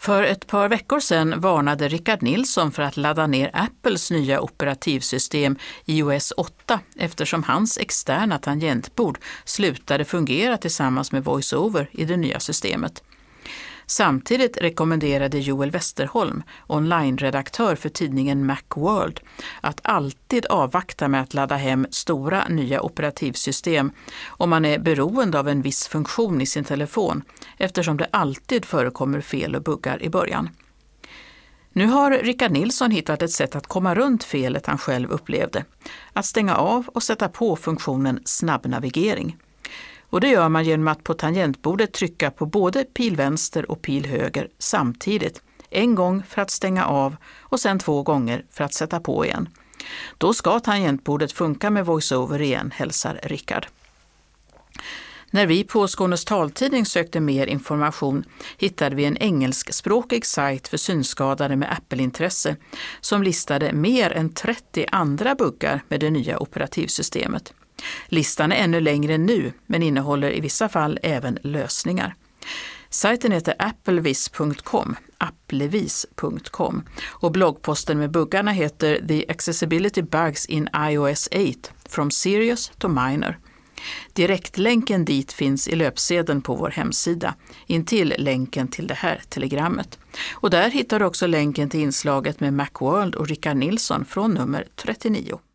För ett par veckor sedan varnade Rickard Nilsson för att ladda ner Apples nya operativsystem iOS 8 eftersom hans externa tangentbord slutade fungera tillsammans med VoiceOver i det nya systemet. Samtidigt rekommenderade Joel Westerholm, online-redaktör för tidningen Macworld, att alltid avvakta med att ladda hem stora nya operativsystem om man är beroende av en viss funktion i sin telefon, eftersom det alltid förekommer fel och buggar i början. Nu har Rickard Nilsson hittat ett sätt att komma runt felet han själv upplevde, att stänga av och sätta på funktionen snabbnavigering. Och det gör man genom att på tangentbordet trycka på både pil vänster och pil höger samtidigt. En gång för att stänga av och sen 2 gånger för att sätta på igen. Då ska tangentbordet funka med VoiceOver igen, hälsar Rickard. När vi på Skånes taltidning sökte mer information hittade vi en engelskspråkig sajt för synskadade med Apple-intresse som listade mer än 30 andra buggar med det nya operativsystemet. Listan är ännu längre nu, men innehåller i vissa fall även lösningar. Sajten heter applevis.com och bloggposten med buggarna heter The Accessibility Bugs in iOS 8 from Serious to Minor. Direktlänken dit finns i löpsedeln på vår hemsida, intill länken till det här telegrammet. Och där hittar du också länken till inslaget med Macworld och Rickard Nilsson från nummer 39.